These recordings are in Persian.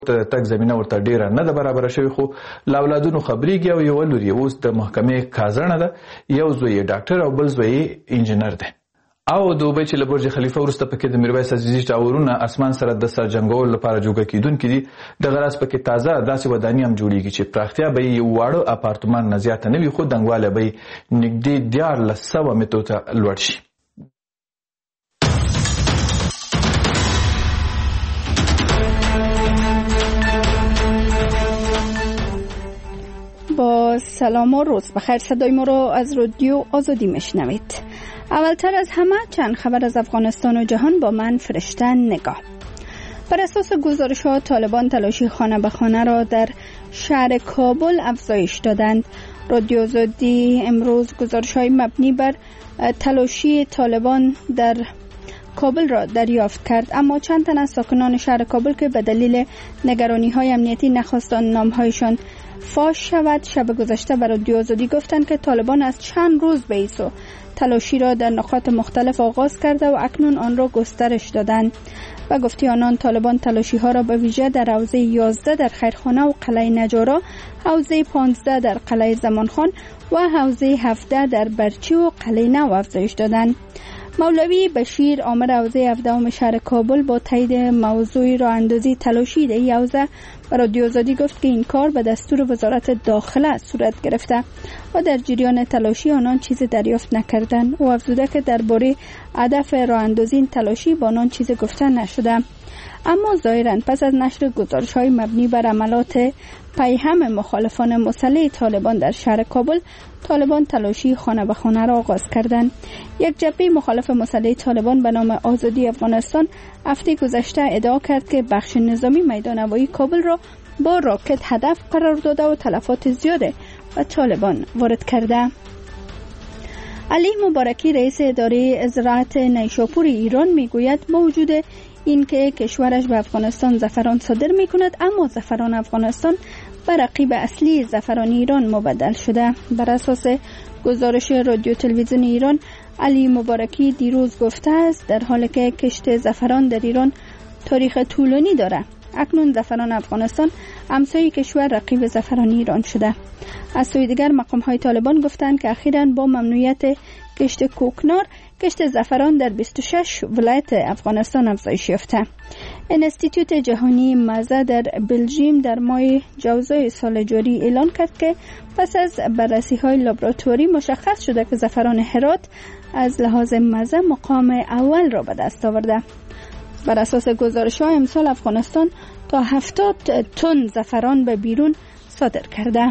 تک زمینه ورته ډیره نه ده برابره شوې، خو له اولادونو خبرېږي او یو لور یې اوس د محکمې کازڼه ده، یو زوی یې ډاکټر او بل زوی یې انجینر دی. او د دوبۍ چې له برج خلیفه وروسته پکې د میرویس عزیزي ټاورونه اسمان سره د سر جنګولو لپاره جوګه کیدونکي دي. دغه راز پکې تازه داسې ودانۍ هم جوړیږي چې پراختیا به یې واړه اپارتمان نه زیاته نه وي، خو دنګوالی به یې نږدې 1400 مترو ته لوړ شي. با سلام و روز بخیر. صدای ما را از رادیو آزادی میشنوید. اولتر از همه چند خبر از افغانستان و جهان با من فرشته نگاه. بر اساس گزارش‌ها طالبان تلاشی خانه به خانه را در شهر کابل افزایش دادند. رادیو آزادی امروز گزارش‌های مبنی بر تلاشی طالبان در کابل را دریافت کرد، اما چند تن از ساکنان شهر کابل که به دلیل نگرانی‌های امنیتی نخواستند نام‌هایشان فاش شود، شب گذشته بر رادیو آزادی گفتند که طالبان از چند روز به ایسو تلاشی را در نقاط مختلف آغاز کرده و اکنون آن را گسترش دادند. و گفتی آنان طالبان تلاشی ها را به ویژه در حوزه 11 در خیرخانه و قلعه نجارا، حوزه 15 در قلعه زمانخان و حوزه 17 در برچی و قلعه نو افزایش دادند. مولوی بشیر آمر حوزه 17 شهر کابل با تایید موضوع راه اندازی تلاشی در این حوزه و رادیو آزادی گفت که این کار به دستور وزارت داخله صورت گرفته و در جریان تلاشی آنان چیزی دریافت نکردند. و افزوده که درباره هدف راه اندازی تلاشی با آنان چیزی گفته نشده. اما ظاهراً پس از نشر گزارش‌های مبنی بر عملات پیهم مخالفان مسلح طالبان در شهر کابل، طالبان تلاشی خانه به خانه را آغاز کردند. یک جبهه مخالف مسلح طالبان به نام آزادی افغانستان هفته گذشته ادعا کرد که بخش نظامی میدان هوایی کابل را با راکت هدف قرار داده و تلفات زیاده به طالبان وارد کرده. علی مبارکی رئیس اداره زراعت نیشاپور ایران میگوید با وجود اینکه کشورش به افغانستان زعفران صادر می کند، اما زعفران افغانستان به رقیب اصلی زعفران ایران مبدل شده. بر اساس گزارش رادیو تلویزیون ایران، علی مبارکی دیروز گفته است در حالی که کشت زعفران در ایران تاریخ طولانی داره، اکنون زعفران افغانستان همسایه کشور رقیب زعفران ایران شده. از سوی دیگر مقام‌های طالبان گفتند که اخیراً با ممنوعیت کشت کوکنار، کشت زعفران در 26 ولایت افغانستان افزایش یافته. انستیتوت جهانی مزه در بلژیم در ماه جوزای سال جاری اعلان کرد که پس از بررسی‌های لابراتواری مشخص شده که زعفران هرات از لحاظ مزه مقام اول را به دست آورده. بر اساس گزارش‌ها امسال افغانستان تا 70 تن زعفران به بیرون صادر کرده.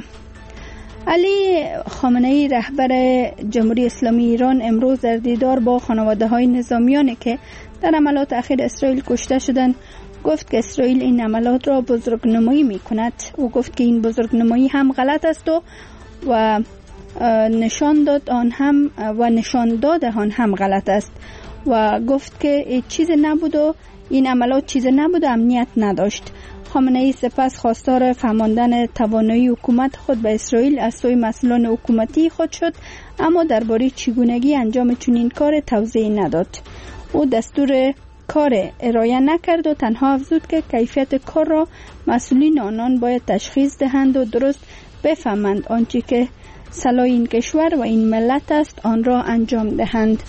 علی خامنه‌ای رهبر جمهوری اسلامی ایران امروز در دیدار با خانواده‌های نظامیانی که در عملات اخیر اسرائیل کشته شدند گفت که اسرائیل این عملات را بزرگنمایی می‌کند. او گفت که این بزرگنمایی هم غلط است و نشان داد آن هم غلط است و گفت که چیز نبود و این عملات چیز نبود و امنیت نداشت. خامنه‌ای سپس خواستار فهماندن توانایی حکومت خود به اسرائیل از سوی مسئولان حکومتی خود شد، اما درباره چگونگی انجام چنین کار توضیح نداد. او دستور کار ارائه نکرد و تنها افزود که کیفیت کار را مسئولین آنان باید تشخیص دهند و درست بفهمند آنچه که صلاح این کشور و این ملت است آن را انجام دهند.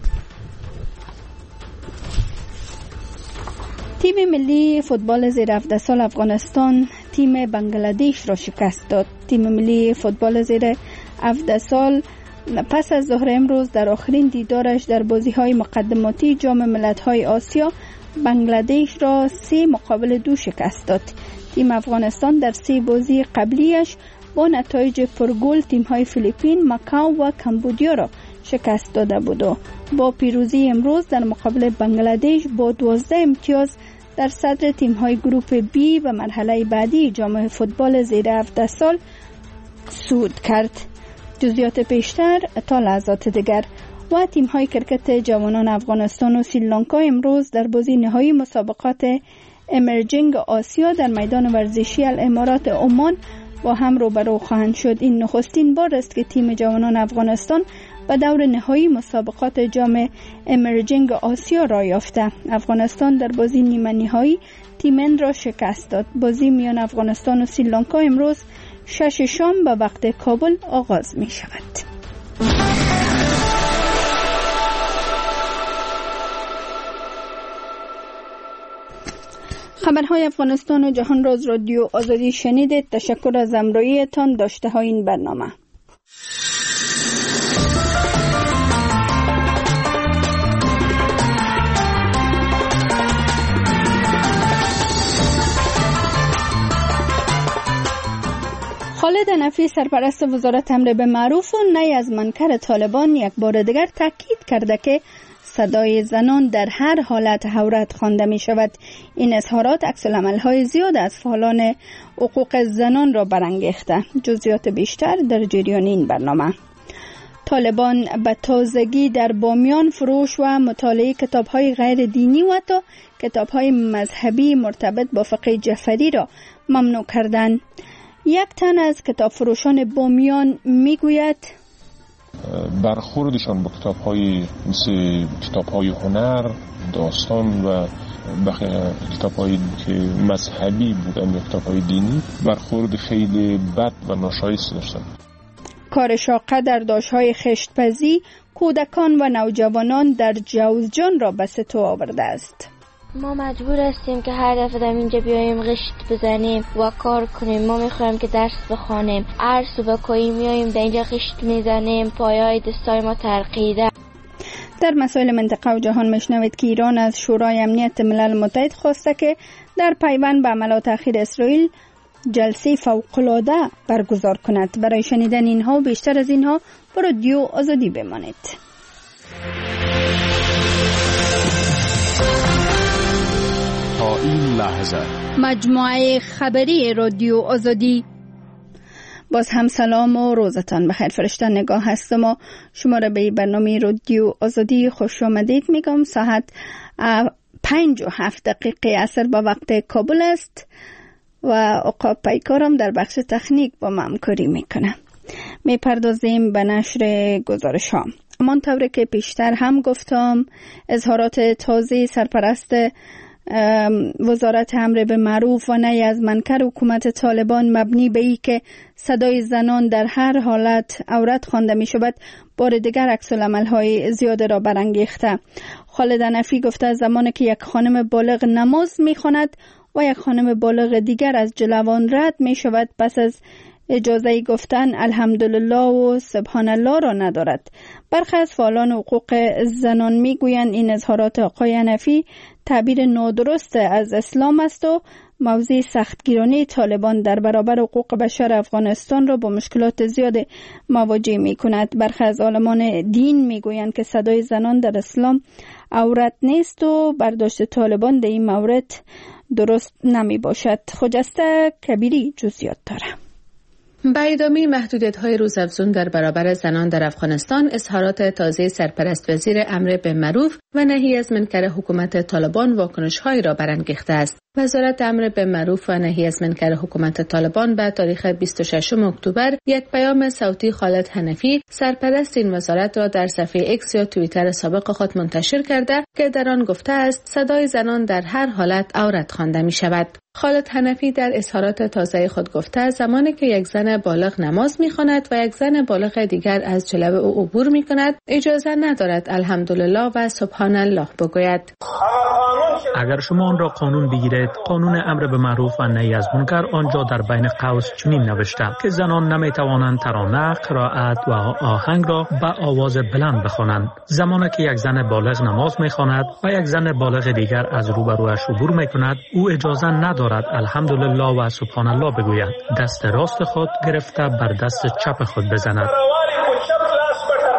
تیم ملی فوتبال زیر 17 سال افغانستان تیم بنگلادش را شکست داد. تیم ملی فوتبال زیر 17 سال پس از ظهر امروز در آخرین دیدارش در بازی‌های مقدماتی جام ملت‌های آسیا بنگلادش را 3-2 شکست داد. تیم افغانستان در 3 بازی قبلیش با نتایج پرگل تیم‌های فیلیپین، مکاو و کمبودیا را شکست داده بود و با پیروزی امروز در مقابل بنگلادش با 12 امتیاز در صدر تیم‌های گروپ بی و مرحله بعدی جام فوتبال زیر 17 سال صعود کرد. جزئیات بیشتر تا لحظات دیگر. و تیم‌های کرکت جوانان افغانستان و سریلانکا امروز در بازی نهایی مسابقات امرجینگ آسیا در میدان ورزشی الامارات عمان با هم روبرو خواهند شد. این نخستین بار است که تیم جوانان افغانستان به دور نهایی مسابقات جام امرجنگ آسیا را یافته. افغانستان در بازی نیمه نهایی تیمن را شکست داد. بازی میان افغانستان و سریلانکا امروز 6 شام به وقت کابل آغاز می شود. خبرهای افغانستان و جهان را از رادیو آزادی شنیدید. تشکر از همراهیتان. داشته های این برنامه. خالد حنفی سرپرست وزارت امر به معروف و نهی از منکر طالبان یک بار دیگر تاکید کرده که صدای زنان در هر حالت عورت خوانده می شود. این اظهارات عکس‌العمل‌های زیاد از فعالان حقوق زنان را برانگیخته. جزئیات بیشتر در جریان این برنامه. طالبان به تازگی در بامیان فروش و مطالعه کتاب‌های غیر دینی و حتی کتاب‌های مذهبی مرتبط با فقه جعفری را ممنوع کردند. یک تن از کتاب فروشان بامیان میگوید برخوردشان با کتاب‌های مثل کتاب‌های هنر، داستان و کتاب‌های که مذهبی بودن یا کتاب‌های دینی برخورد خیلی بد و ناشایسته داشتند. کار شاقه در داشت‌های خشت‌پزی کودکان و نوجوانان در جوزجان را به ستو آورده است. ما مجبور هستیم که هر دفعه در اینجا بیاییم غشت بزنیم و کار کنیم. ما میخوایم که درس بخوانیم. هر صبح کوی میاییم در اینجا غشت میزنیم. پایه‌های دستای ما ترقیده. در مسائل منطقه و جهان میشنوید که ایران از شورای امنیت ملل متحد خواسته که در پیوند به عملات اخیر اسرائیل جلسه فوق‌العاده برگزار کند. برای شنیدن اینها و بیشتر از اینها با رادیو آزادی بمانید. تا این لحظه مجموعه خبری رادیو آزادی. باز هم سلام و روزتان بخیر. فرشته نگاه هستم و شما را به برنامه رادیو آزادی خوش آمدید میگم. ساعت 5:07 عصر با وقت کابل است و عقاب پیکارم در بخش تکنیک با ما همکاری میکنه. میپردازیم به نشر گزارش ها. همانطور که پیشتر هم گفتم اظهارات تازه سرپرست وزارت امر به معروف و نهی از منکر حکومت طالبان مبنی به ای که صدای زنان در هر حالت عورت خوانده می شود بار دیگر عکس‌العمل‌های زیاد را برانگیخته. خالد حنفی گفته زمانی که یک خانم بالغ نماز می خواند و یک خانم بالغ دیگر از جلوان رد می شود پس از اجازه گفتن الحمدلله و سبحان الله را ندارد. برخی از فعالان حقوق زنان میگویند این اظهارات آقای حنفی تعبیر نادرست از اسلام است و موضع سختگیرانه طالبان در برابر حقوق بشر افغانستان را با مشکلات زیاد مواجه می کند. برخی از عالمان دین میگویند که صدای زنان در اسلام عورت نیست و برداشت طالبان در این مورد درست نمی باشد. خجسته کبیری جزئیات دارد. به ادامه محدودیت‌های روزافزون در برابر زنان در افغانستان، اظهارات تازه سرپرست وزیر امر به معروف و نهی از منکر حکومت طالبان واکنش‌هایی را برانگیخته است. وزارت امر به معروف و نهی از منکر حکومت طالبان به تاریخ 26 اکتبر یک پیام صوتی خالد حنفی سرپرست این وزارت را در صفحه ایکس یا توییتر سابق خود منتشر کرده که در آن گفته است صدای زنان در هر حالت عورت خوانده می شود. خالد حنفی در اظهارات تازه خود گفته زمانی که یک زن بالغ نماز می‌خواند و یک زن بالغ دیگر از جلو او عبور می‌کند اجازه ندارد الحمدلله و سبحان الله بگوید. اگر شما آن را قانون بگیرید، قانون امر به معروف و نهی از منکر آنجا در بین قوس چنین نوشته که زنان نمی‌توانند ترانه، قرائت و آهنگ را به آواز بلند بخوانند. زمانی که یک زن بالغ نماز می‌خواند و یک زن بالغ دیگر از روبرویش عبور می‌کند، او اجازه ندارد الحمدلله و سبحان الله بگوید. دست راست خود گرفته بر دست چپ خود بزند.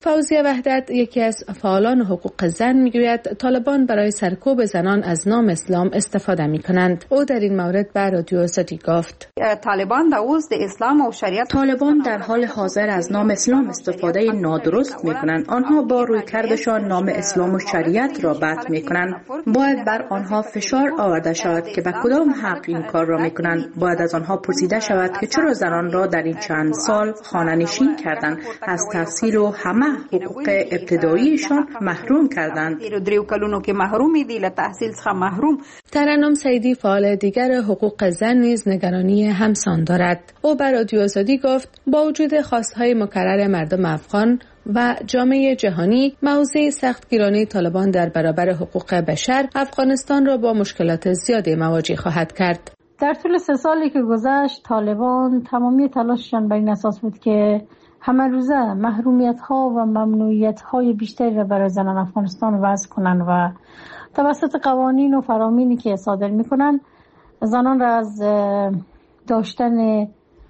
فوزیه وحدت یکی از فعالان حقوق زن میگوید طالبان برای سرکوب زنان از نام اسلام استفاده میکنند. او در این مورد به رادیو آزادی گفت طالبان در حال حاضر از نام اسلام استفاده نادرست میکنند. آنها با رویکردشان نام اسلام و شریعت را بد میکنند. باید بر آنها فشار آورده شود که به کدام حق این کار را میکنند. باید از آنها پرسیده شود که چرا زنان را در این چند سال خانه نشین کردند، از تحصیل و همه حقوق ابتداییشان محروم کردند. ترنم سیدی فعال دیگر حقوق زن نیز نگرانی همسان دارد. او بر رادیو آزادی گفت با وجود خواستهای مکرر مردم افغان و جامعه جهانی، موضع سختگیرانه طالبان در برابر حقوق بشر افغانستان را با مشکلات زیادی مواجه خواهد کرد. در طول 3 سالی که گذشت طالبان تمامی تلاششان بر این اساس بود که همه روزه محرومیت ها و ممنوعیت های بیشتری را برای زنان افغانستان وضع کنند و توسط قوانین و فرامینی که صادر میکنند زنان را از داشتن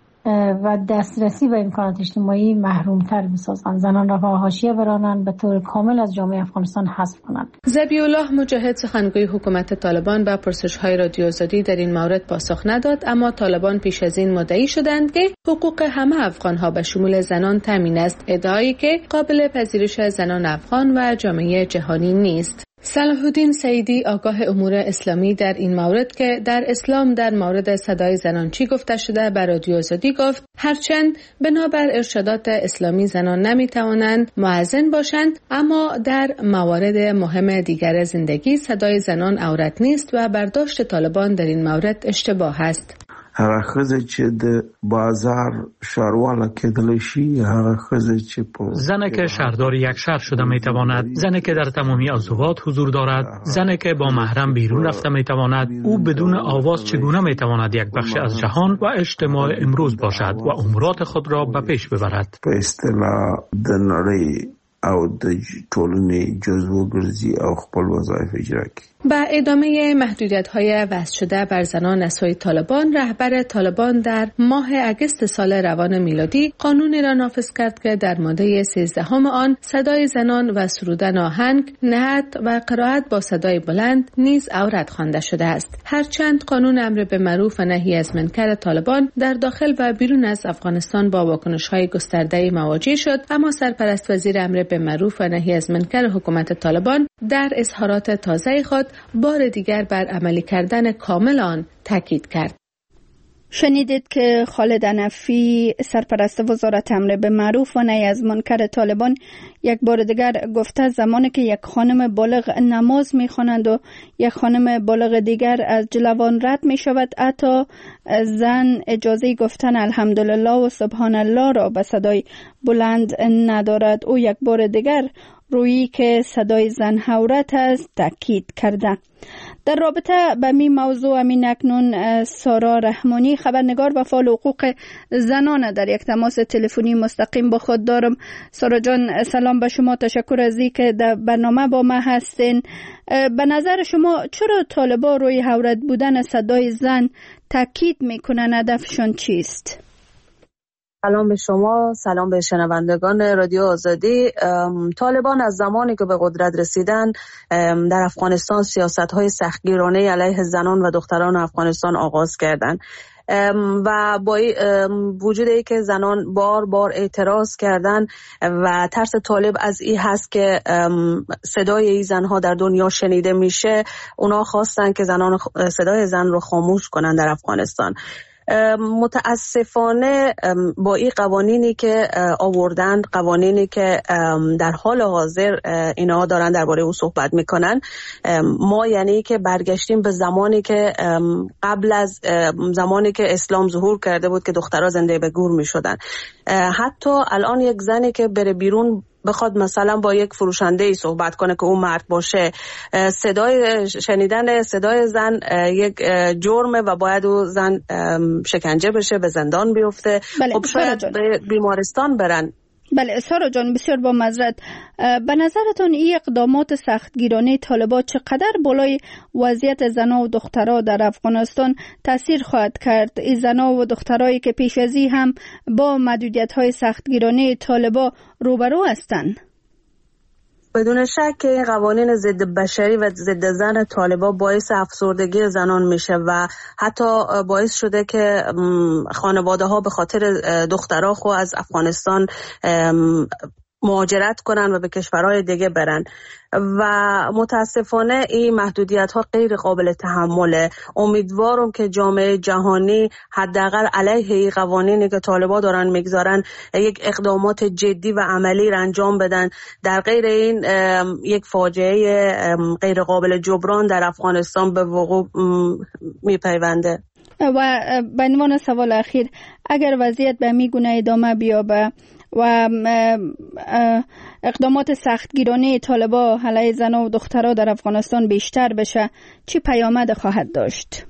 و دسترسی به امکانات اجتماعی محرومتر بسازند، زنان را به حاشیه برانند، به طور کامل از جامعه افغانستان حذف کنند. ذبیح الله مجاهد سخنگوی حکومت طالبان به پرسش‌های رادیو آزادی در این مورد پاسخ نداد، اما طالبان پیش از این مدعی شدند که حقوق همه افغان‌ها به شمول زنان تامین است، ادعایی که قابل پذیرش زنان افغان و جامعه جهانی نیست. صلاح الدین سعیدی آگاه امور اسلامی در این مورد که در اسلام در مورد صدای زنان چی گفته شده بر رادیو آزادی گفت هرچند بنابر ارشادات اسلامی زنان نمیتوانند مؤذن باشند، اما در موارد مهم دیگر زندگی صدای زنان عورت نیست و برداشت طالبان در این مورد اشتباه است. هغه خزه چې د بازار شهرواله کېدلی شي، هغه خزه چې په زنی که شهردار یک شهر شده میتواند، زنی که در تمامی عضوات حضور دارد، زنی که با محرم بیرون رفته میتواند، او بدون آواز چگونه میتواند یک بخش از جهان و اجتماع امروز باشد و امورات خود را به پیش ببرد. په اصطلاح د نړۍ او د ټولنې جزو ګرځي او خپل وظایف اجرا کوي. با ادامه محدودیت‌های وضع شده بر زنان از سوی طالبان، رهبر طالبان در ماه اگست سال روان میلادی قانونی را نافذ کرد که در ماده 13 آن صدای زنان و سرودن آهنگ، نعت و قرائت با صدای بلند نیز عورت خوانده شده است. هرچند قانون امر به معروف و نهی از منکر طالبان در داخل و بیرون از افغانستان با واکنش‌های گسترده مواجه شد، اما سرپرست وزیر امر به معروف و نهی از منکر حکومت طالبان در اظهارات تازه خود بار دیگر بر عملی کردن کامل آن تاکید کرد. شنیدید که خالد حنفی سرپرست وزارت امر به معروف و نهی از منکر طالبان یک بار دیگر گفته زمانی که یک خانم بالغ نماز می‌خوانند و یک خانم بالغ دیگر از جلوان رد می‌شود، حتی زن اجازه گفتن الحمدلله و سبحان الله را به صدای بلند ندارد. او یک بار دیگر رویی که صدای زن عورت است تاکید کرده. در رابطه به می موضوع امین اکنون سارا رحمانی خبرنگار و فعال حقوق زنان در یک تماس تلفنی مستقیم با خود دارم. سارا جان سلام به شما، تشکر از اینکه در برنامه با ما هستین. به نظر شما چرا طالبان روی عورت بودن صدای زن تاکید میکنن؟ هدفشون چیست؟ سلام به شما، سلام به شنوندگان رادیو آزادی. طالبان از زمانی که به قدرت رسیدن در افغانستان سیاست‌های سختگیرانه علیه زنان و دختران افغانستان آغاز کردند و با وجود ای که زنان بار بار اعتراض کردن و ترس طالب از این هست که صدای این زنها در دنیا شنیده میشه، اونا خواستن که زنان صدای زن رو خاموش کنن در افغانستان. متاسفانه با این قوانینی که آوردن، قوانینی که در حال حاضر اینا دارن درباره او صحبت میکنن، ما یعنی که برگشتیم به زمانی که قبل از زمانی که اسلام ظهور کرده بود که دخترها زنده به گور میشدن. حتی الان یک زنی که بره بیرون بخواد مثلا با یک فروشنده ای صحبت کنه که اون مرد باشه، شنیدن صدای زن یک جرمه و باید او زن شکنجه بشه، به زندان بیفته. بله، خب شاید به بیمارستان برن. بله سارا جان، بسیار با معذرت، به نظرتان این اقدامات سختگیرانه طالبان چقدر بالای وضعیت زنان و دخترها در افغانستان تاثیر خواهد کرد؟ این زنان و دخترایی که پیش از این هم با محدودیت‌های سختگیرانه طالبان روبرو هستند. بدون شک که این قوانین ضد بشری و ضد زن طالبان باعث افسردگی زنان میشه و حتی باعث شده که خانواده ها به خاطر دخترها خود از افغانستان مهاجرت کنن و به کشورهای دیگه برن و متاسفانه این محدودیت ها غیر قابل تحمله. امیدوارم که جامعه جهانی حداقل علیه این قوانینی که طالبان دارن میگذارن یک اقدامات جدی و عملی را انجام بدن، در غیر این یک فاجعه غیر قابل جبران در افغانستان به وقوع میپیونده. و به عنوان سوال اخیر، اگر وضعیت به می گونه ادامه بیابه و اقدامات سختگیرانه طالبان علیه زن و دخترها در افغانستان بیشتر بشه، چی پیامد خواهد داشت؟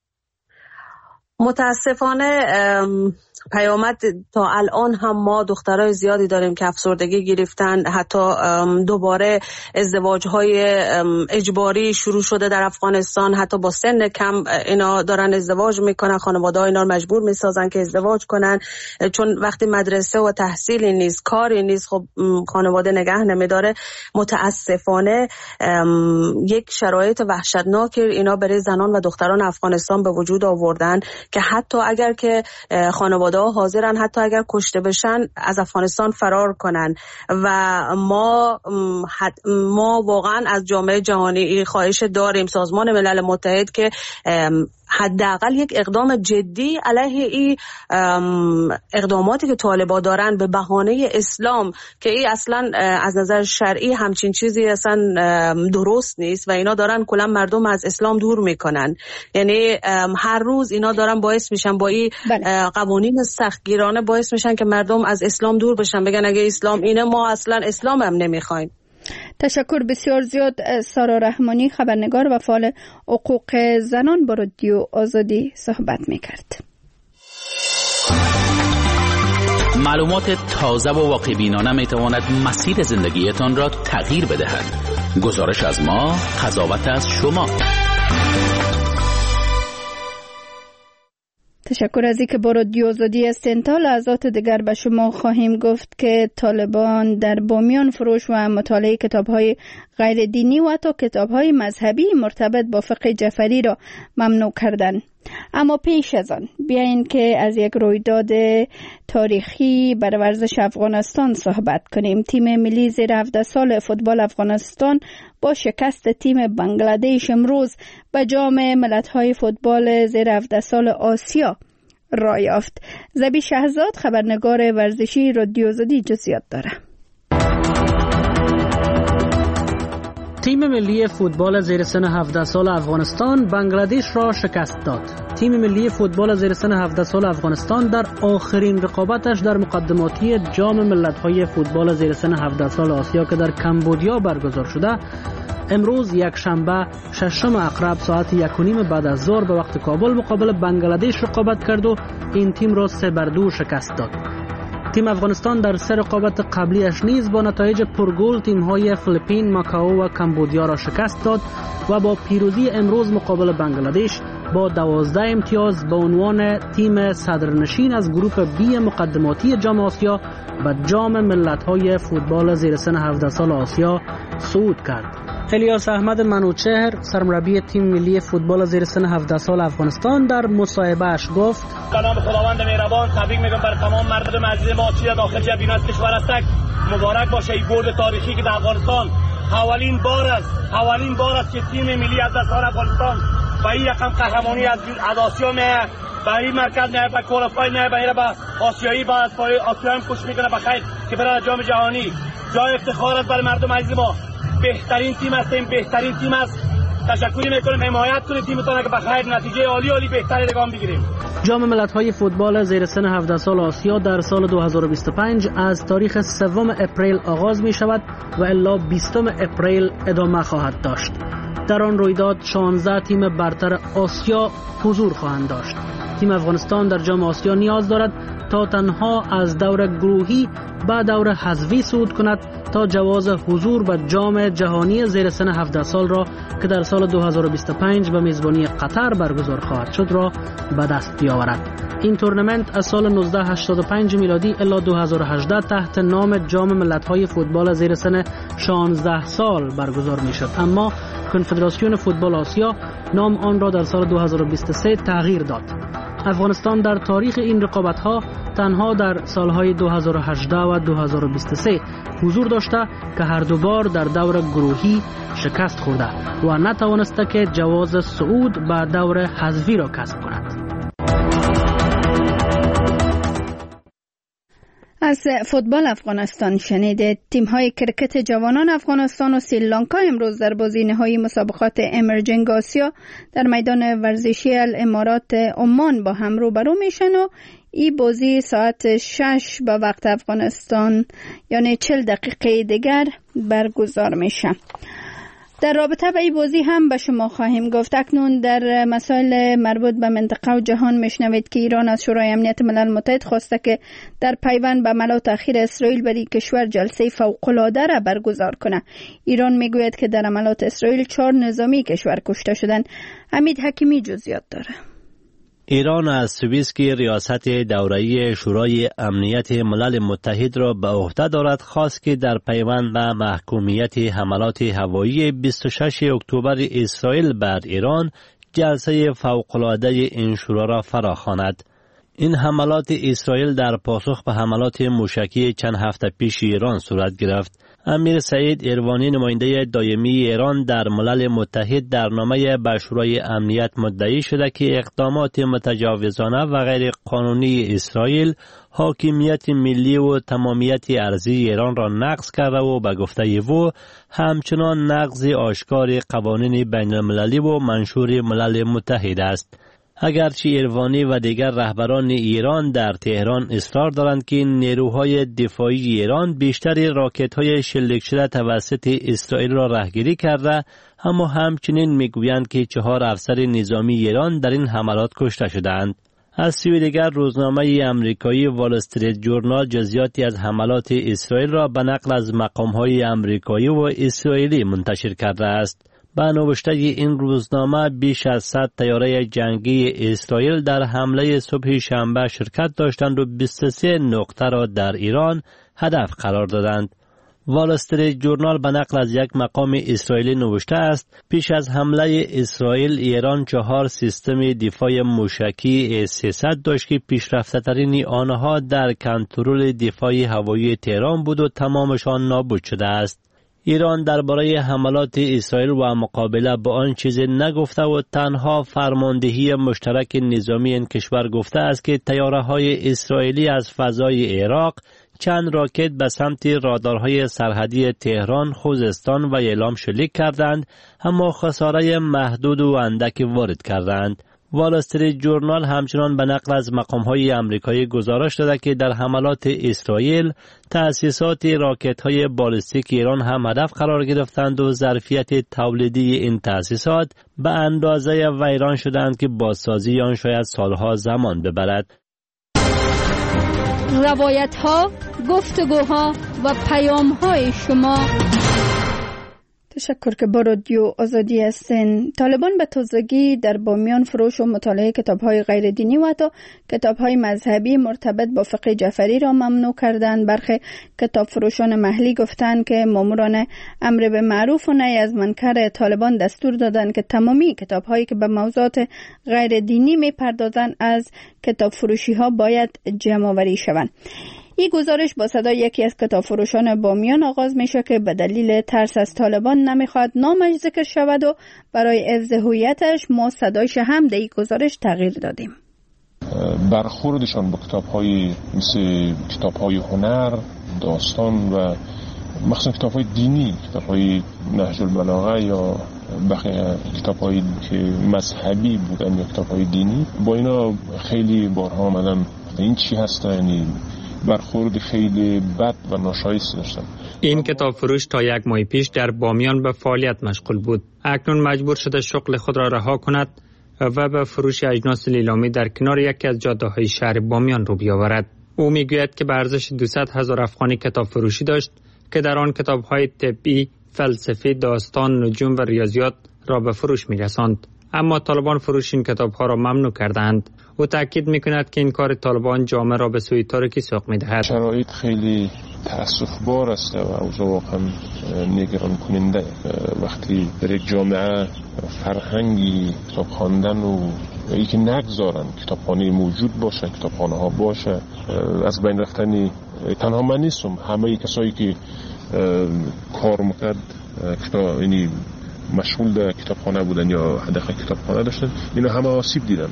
متاسفانه پیامد تا الان هم ما دخترای زیادی داریم که افسردگی گرفتن، حتی دوباره ازدواج‌های اجباری شروع شده در افغانستان، حتی با سن کم اینا دارن ازدواج میکنن، خانواده‌ها اینا رو مجبور میسازن که ازدواج کنن، چون وقتی مدرسه و تحصیلی نیست، کاری نیست، خب خانواده نگه نمیداره. متاسفانه یک شرایط وحشتناک اینا برای زنان و دختران افغانستان به وجود آوردن که حتی اگر که خانواده ها حاضرن حتی اگر کشته بشن از افغانستان فرار کنن و ما واقعا از جامعه جهانی خواهش داریم، سازمان ملل متحد، که حداقل یک اقدام جدی علیه این اقداماتی که طالبان دارن به بهانه اسلام که این اصلا از نظر شرعی همچین چیزی اصلا درست نیست و اینا دارن کلا مردم از اسلام دور میکنن. یعنی هر روز اینا دارن باعث میشن با این قوانین سختگیرانه باعث میشن که مردم از اسلام دور بشن، بگن اگه اسلام اینه ما اصلا اسلام هم نمیخوایم. تشکر بسیار زیاد. سارا رحمانی، خبرنگار و فعال حقوق زنان، با رادیو آزادی صحبت میکرد. معلومات تازه و واقع‌بینانه میتواند مسیر زندگیتان را تغییر بدهد. گزارش از ما، قضاوت از شما. تشکر از اینکه با رادیو آزادی هستین. تا لحظات دیگر به شما خواهیم گفت که طالبان در بامیان فروش و مطالعه کتاب‌های غیر دینی و حتی کتاب‌های مذهبی مرتبط با فقه جعفری را ممنوع کردند. اما پیش از آن بیاین که از یک رویداد تاریخی بر ورزش افغانستان صحبت کنیم. تیم ملی زیر 17 سال فوتبال افغانستان با شکست تیم بنگلادش امروز به جام ملت‌های فوتبال زیر 17 سال آسیا راه یافت. زبی شهزاد، خبرنگار ورزشی رادیو آزادی، جزئیات داره. تیم ملی فوتبال زیر سن 17 سال افغانستان بنگلادش را شکست داد. تیم ملی فوتبال زیر سن 17 سال افغانستان در آخرین رقابتش در مقدماتی جام ملت‌های فوتبال زیر سن 17 سال آسیا که در کمبودیا برگزار شده، امروز یک شنبه 6 اقرب ساعت 1:30 بعد از ظهر به وقت کابل مقابل بنگلادش رقابت کرد و این تیم را 3-2 شکست داد. تیم افغانستان در سه رقابت قبلیش نیز با نتایج پرگل تیم‌های فیلیپین، ماکائو و کمبودیا را شکست داد و با پیروزی امروز مقابل بنگلادش با 12 امتیاز به عنوان تیم صدرنشین از گروه بی مقدماتی جام آسیا به جام ملت‌های فوتبال زیر سن 17 سال آسیا صعود کرد. الیاس احمد منوچهر، سرمربی تیم ملی فوتبال زیر سن 17 سال افغانستان، در مصاحبه‌اش گفت: به نام خداوند مهربان تبریک میگم بر تمام مردم عزیز ما که داخل جبینات کشور هستند. مبارک باشه این برد تاریخی که در افغانستان اولین بار است که تیم ملی از سال افغانستان با این رقم قهرمانی از آسیا میه، به این مرکز میه، به کوالیفای میه، به آسیایی بعد از پای آسیا هم کوشش میکنه بخیر که برای جام جهانی. جای افتخار است برای مردم عزیز ما. بهترین تیم است. تشکر میکنم، حمایت کنید تیمتون که بخیر نتیجه عالی بهتری رقم بگیریم. جام ملت‌های فوتبال زیر سن 17 سال آسیا در سال 2025 از تاریخ 3 اپریل آغاز می شود و الی 20 اپریل ادامه خواهد داشت. در آن رویداد 16 تیم برتر آسیا حضور خواهند داشت. تیم افغانستان در جام آسیا نیاز دارد تا تنها از دور گروهی به دور حذفی صعود کند تا جواز حضور به جام جهانی زیر سن 17 سال را که در سال 2025 به میزبانی قطر برگزار خواهد شد را به دست بیاورد. این تورنمنت از سال 1985 میلادی الی 2018 تحت نام جام ملت‌های فوتبال زیر سن 16 سال برگزار میشد، اما کنفدراسیون فوتبال آسیا نام آن را در سال 2023 تغییر داد. افغانستان در تاریخ این رقابت‌ها تنها در سالهای 2018 و 2023 حضور داشته که هر دو بار در دور گروهی شکست خورده و نتوانسته که جواز صعود به دور حذفی را کسب کند. از فوتبال افغانستان شنیده. تیم‌های کرکت جوانان افغانستان و سریلانکا امروز در بازی نهایی مسابقات امرجنگ آسیا در میدان ورزشی الامارات عمان با هم روبرو میشن و این بازی ساعت 6 به وقت افغانستان یعنی 40 دقیقه دیگر برگزار میشه. در رابطه با این بازی هم به شما خواهیم گفت. اکنون در مسائل مربوط به منطقه و جهان میشنوید که ایران از شورای امنیت ملل متحد خواسته که در پیوند به عمل و تأخیر اسرائیل بر این کشور جلسه فوق‌العاده را برگزار کنه. ایران میگوید که در عملات اسرائیل 4 نظامی کشور کشته شدند. حمید حکیمی جزئیات داره. ایران از سوئیس که ریاست دوره‌ای شورای امنیت ملل متحد را به عهده دارد خواست که در پیوند به محکومیت حملات هوایی 26 اکتبر اسرائیل بر ایران جلسه فوق‌العاده این شورا را فراخواند. این حملات اسرائیل در پاسخ به حملات موشکی چند هفته پیش ایران صورت گرفت. امیر سعید اروانی نماینده دائمی ایران در ملل متحد در نامه به شورای امنیت مدعی شده که اقدامات متجاوزانه و غیر قانونی اسرائیل حاکمیت ملی و تمامیت ارضی ایران را نقض کرده و به گفته او همچنان نقض آشکار قوانین بین المللی و منشور ملل متحد است. اگرچه اروانی و دیگر رهبران ایران در تهران اصرار دارند که نیروهای دفاعی ایران بیشتر راکت‌های شلیک شده توسط اسرائیل را رهگیری کرده، اما همچنین میگویند که 4 افسر نظامی ایران در این حملات کشته شدند. از سوی دیگر روزنامه امریکایی وال استریت جورنال جزئیاتی از حملات اسرائیل را به نقل از مقام‌های امریکایی و اسرائیلی منتشر کرده است. به نوشته این روزنامه بیش از 100 طیاره جنگی اسرائیل در حمله صبح شنبه شرکت داشتند و 23 نقطه را در ایران هدف قرار دادند. وال استریت جورنال به نقل از یک مقام اسرائیلی نوشته است پیش از حمله اسرائیل ایران 4 سیستم دفاع موشکی S-300 داشت که پیشرفته ترین آنها در کنترل دفاع هوایی تهران بود و تمامشان نابود شده است. ایران درباره حملات اسرائیل و مقابله با آن چیزی نگفته و تنها فرماندهی مشترک نظامی این کشور گفته است که طیاره‌های اسرائیلی از فضای عراق چند راکت به سمت رادارهای سرحدی تهران، خوزستان و یلام شلیک کردند، اما خساره محدود و اندکی وارد کردند. وال استریت جورنال همچنان به نقل از مقام‌های آمریکایی گزارش داده که در حملات اسرائیل تأسیسات راکت‌های بالستیک ایران هم هدف قرار گرفتند و ظرفیت تولیدی این تأسیسات به اندازه ویران شدند که بازسازی آن شاید سالها زمان ببرد. روایت‌ها، گفتگوها و پیام‌های شما. تشکر که با رادیو آزادی هستین. طالبان به تازگی در بامیان فروش و مطالعه کتاب‌های غیر دینی و حتی کتاب‌های مذهبی مرتبط با فقه جعفری را ممنوع کردند. برخی کتاب فروشان محلی گفتند که ماموران امر به معروف و نهی از منکر طالبان دستور دادند که تمامی کتاب‌هایی که به موضوعات غیر دینی می‌پردازند از کتاب فروشی‌ها باید جمع‌آوری شوند. این گزارش با صدای یکی از کتابفروشان بامیان آغاز میشه که به دلیل ترس از طالبان نمیخواد نامش ذکر شود و برای حفظ هویتش ما صدایش هم در این گزارش تغییر دادیم. برخوردشان با کتاب‌های مثل کتاب‌های هنر، داستان و مخصوصا کتاب‌های دینی، کتاب‌های نهج البلاغه یا بقیه کتاب‌هایی که مذهبی بودن یا کتاب‌های دینی، با اینا خیلی بارها آمدم این چی هست، یعنی برخورد خیلی بد و ناشایسته داشتن. این کتاب فروش تا 1 ماه پیش در بامیان به فعالیت مشغول بود. اکنون مجبور شده شغل خود را رها کند و به فروش اجناس لیلامی در کنار یکی از جاده‌های شهر بامیان رو بیاورد. او میگوید که به ارزش 200,000 افغانی کتاب فروشی داشت که در آن کتاب‌های طبی، فلسفی، داستان، نجوم و ریاضیات را به فروش می‌رساند. اما طالبان فروش این کتاب‌ها را ممنوع کردند. او تاکید می‌کند که این کار طالبان جامعه را به سوی تاریکی سوق می‌دهد. شرایط خیلی تأسف‌بار است و اوضاع واقعا نگران کننده. وقتی در یک جامعه فرهنگی کتاب خواندن و اینکه نگذارن کتابخانه موجود باشه، کتابخانه ها باشه، از بین رفتنی تنها من نیستم، همه کسایی که کار میکرد یعنی مشغول در کتابخانه بودن یا حداقل کتابخانه داشتن، اینا همه آسیب دیدن،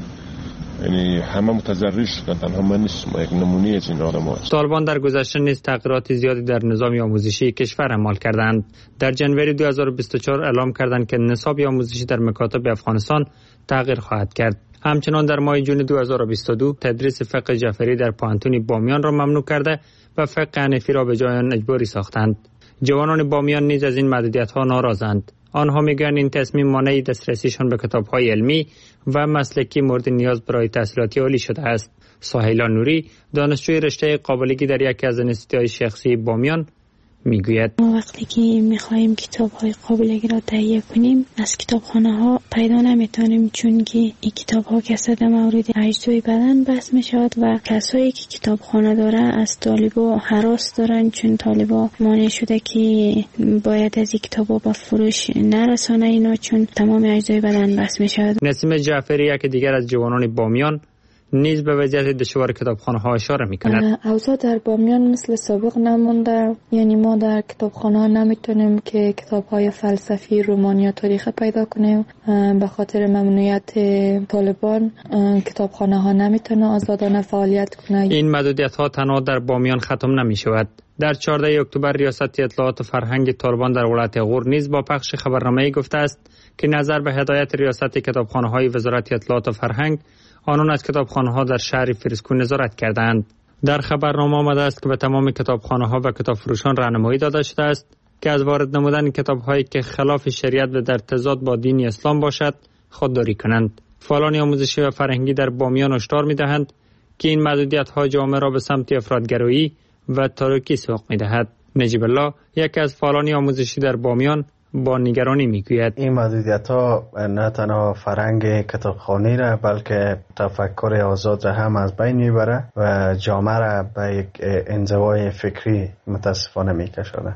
یعنی همه متضرر شدن، تنها من نیستم، یک نمونه از این آدم هست. طالبان در گذشته نیز تغییرات زیادی در نظام آموزشی کشور اعمال کردند. در جنوری 2024 اعلام کردند که نصاب آموزشی در مکاتب افغانستان تغییر خواهد کرد. همچنان در ماه جون 2022 تدریس فقه جعفری در پوهنتون بامیان را ممنوع کرده و فقه حنفی را به جای آن اجباری ساختند. جوانان بامیان نیز از این محدودیت‌ها ناراضند. آنها میگن این تصمیم مانع دسترسیشان به کتاب‌های علمی و مسلکی مورد نیاز برای تحصیلات عالی شده است. سهیلا نوری، دانشجوی رشته قابلگی در یکی از انستیتوهای شخصی بامیان، میگوید ما وقتی که میخواهیم کتاب‌های قابلگی را تهیه کنیم از کتابخانه‌ها پیدا نمیتونیم، چون که این کتاب‌ها کسات مورد اجزای بدن بحث میشود و کسایی که کتابخانه داره از طالبا هراس دارن، چون طالبا مانع شده که باید از این کتاب‌ها به فروش نرسانه اینا، چون تمام اجزای بدن بحث میشود. نسیم جعفری، یک دیگر از جوانان بامیان، نیز به وضعیت دشوار کتابخانه‌ها اشاره می‌کند. اوضاع در بامیان مثل سابق نمونده، یعنی ما در کتابخانه‌ها نمیتونیم که کتاب‌های فلسفی، رمانی یا تاریخ پیدا کنیم. به خاطر ممنوعیت طالبان کتابخانه‌ها نمیتونه آزادانه فعالیت کنه. این محدودیت‌ها تنها در بامیان ختم نمی‌شود. در 14 اکتبر ریاست اطلاعات و فرهنگ طالبان در ولایت غور نیز با پخش خبرنامه‌ای گفته است که نظر به هدایت ریاست کتابخانه‌های وزارت اطلاعات و فرهنگ آنان از کتابخانه‌ها در شهر فریسکو نظارت کردند. در خبرنامه آمده است که به تمام کتابخانه‌ها و کتابفروشان راهنمایی داده شده است که از وارد نمودن کتاب‌هایی که خلاف شریعت و در تضاد با دین اسلام باشد خودداری کنند. فعالان آموزشی و فرهنگی در بامیان هشدار می‌دهند که این محدودیت‌ها جامعه را به سمت افراط‌گرایی و تاریکی سوق می‌دهد. نجیب الله، یکی از فعالان آموزشی در بامیان، با نگرانی میگوید این محدودیت‌ها نه تنها فرهنگ کتابخوانی را بلکه تفکر آزاد را هم از بین میبره و جامعه را به یک انزوای فکری متاسفانه میکشاند.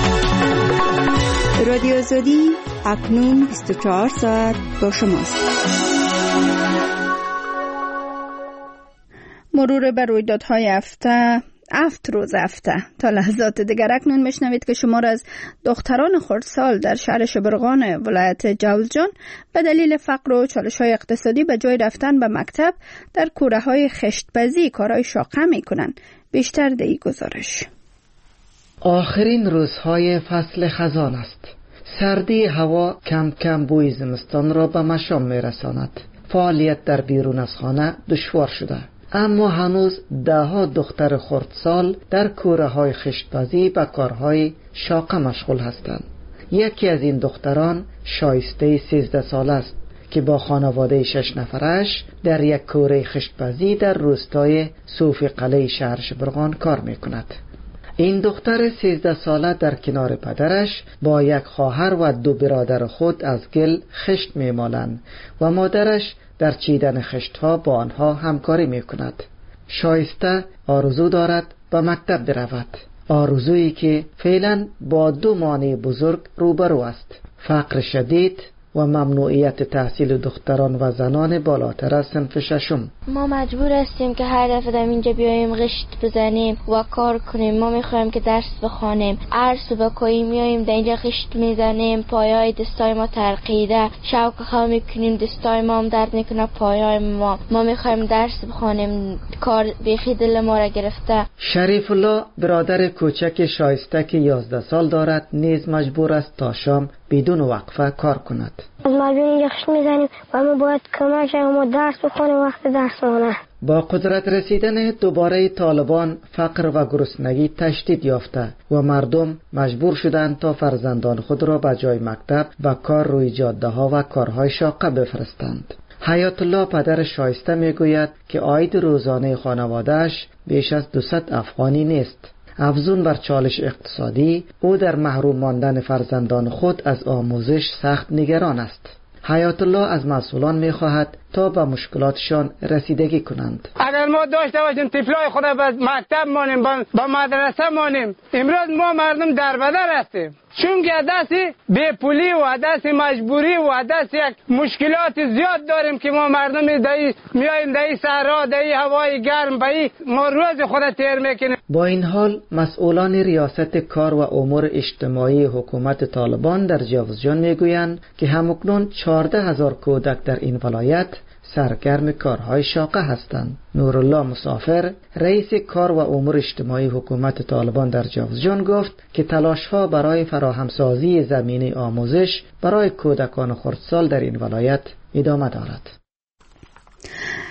رادیو آزادی اکنون 24 ساعت با شماست. مرور بر رویدادهای روز هفته تا لحظات دیگر اکنون میشنوید که شمار از دختران خردسال در شهر شبرغان ولایت جوزجان به دلیل فقر و چالش‌های اقتصادی به جای رفتن به مکتب در کوره‌های خشت‌بازی کارهای شاقه می‌کنند. بیشتر در این گزارش. آخرین روزهای فصل خزان است. سردی هوا کم کم بوی زمستان را به مشام می‌رساند. فعالیت در بیرون از خانه دشوار شده. اما هنوز ده‌ها دختر خردسال در کوره‌های خشت‌بازی به کارهای شاقه مشغول هستند. یکی از این دختران شایسته 13 ساله است که با خانواده 6 نفرش در یک کوره خشت‌بازی در روستای صوفی قلعه شهر شبرغان کار می‌کند. این دختر 13 ساله در کنار پدرش با یک خواهر و 2 برادر خود از گل خشت می‌مالند و مادرش در چیدن خشت‌ها با آنها همکاری می‌کند. شایسته آرزو دارد به مکتب برود، آرزویی که فعلا با 2 مانع بزرگ روبرو است: فقر شدید و ممنوعیت تحصیل دختران و زنان بالاتر از صنف ششم. ما مجبور هستیم که هر دفعه در اینجا بیاییم غشت بزنیم و کار کنیم. ما میخوایم که درس بخوانیم. هر صبح کوی میاییم در اینجا غشت میزنیم، پایهای دستای ما ترقیده، شوق خواه میکنیم، دستای ما هم درد میکنه، پایهای ما میخوایم درس بخوانیم. کار بیخی دل ما را گرفته. شریف الله برادر کوچک شایسته که 11 سال دارد نیز مجبور است تا شام بدون وقفه کار کند. از مجبور یخش میزنیم و ما باید کمک ما درس بخونیم وقت درس مونه. با قدرت رسیدن دوباره طالبان فقر و گرسنگی تشدید یافته و مردم مجبور شدند تا فرزندان خود را به جای مکتب و کار روی جاده ها و کارهای شاقه بفرستند. حیات الله پدر شایسته میگوید که عاید روزانه خانوادهش بیش از 200 افغانی نیست. افزون بر چالش اقتصادی، او در محروم ماندن فرزندان خود از آموزش سخت نگران است. حیات الله از مسئولان می‌خواهد تا به مشکلاتشان رسیدگی کنند. اگر ما داشته باشیم طفلای خود به مکتب مانیم، به مدرسه مانیم، امروز ما مردم در بدر هستیم، چون که دستی بے پولی و دستی مجبوری و دستی مشکلات زیاد داریم که ما مردم میاییم در صحرا، در هوای گرم، ما روز خود تیر میکنیم. با این حال مسئولان ریاست کار و امور اجتماعی حکومت طالبان در جاوزجان میگویند که همکنون 14,000 کودک در این ولایت سرگرم کارهای شاقه هستند. نورالله مسافر رئیس کار و امور اجتماعی حکومت طالبان در جاوزجان گفت که تلاش‌ها برای فراهمسازی زمینه آموزش برای کودکان خردسال در این ولایت ادامه دارد.